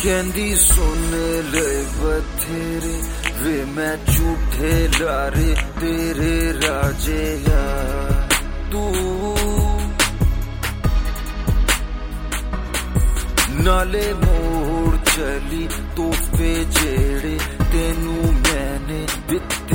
कहंदी सुन ले बथेरे वे मैं झूठे लारे तेरे राजे या तू नाले मोड़ चली तोहफे जेड़े तेनू मैंने दिते